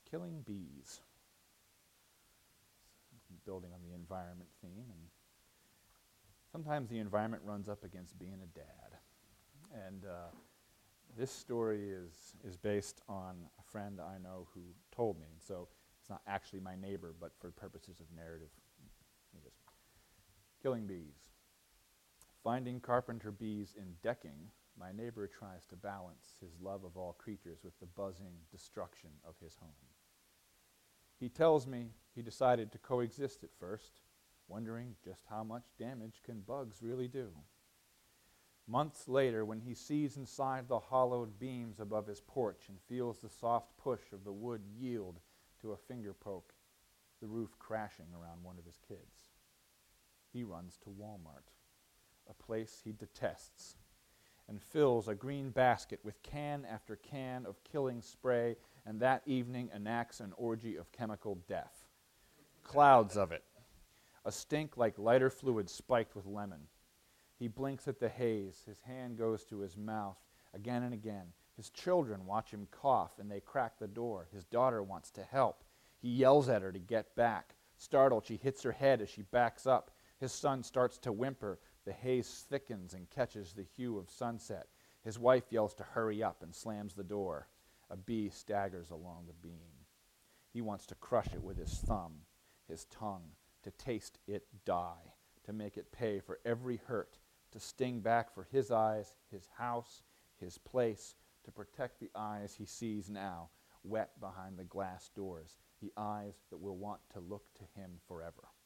killing bees. Building on the environment theme, and sometimes the environment runs up against being a dad. And this story is based on a friend I know who told me, and so it's not actually my neighbor, but for purposes of narrative. Killing bees. Finding carpenter bees in decking, my neighbor tries to balance his love of all creatures with the buzzing destruction of his home. He tells me he decided to coexist at first, wondering just how much damage can bugs really do. Months later, when he sees inside the hollowed beams above his porch and feels the soft push of the wood yield to a finger poke, the roof crashing around one of his kids, he runs to Walmart, a place he detests, and fills a green basket with can after can of killing spray, and that evening enacts an orgy of chemical death. Clouds of it. A stink like lighter fluid spiked with lemon. He blinks at the haze. His hand goes to his mouth again and again. His children watch him cough, and they crack the door. His daughter wants to help. He yells at her to get back. Startled, she hits her head as she backs up. His son starts to whimper. The haze thickens and catches the hue of sunset. His wife yells to hurry up and slams the door. A bee staggers along the beam. He wants to crush it with his thumb, his tongue, to taste it die, to make it pay for every hurt, to sting back for his eyes, his house, his place, to protect the eyes he sees now, wet behind the glass doors, the eyes that will want to look to him forever.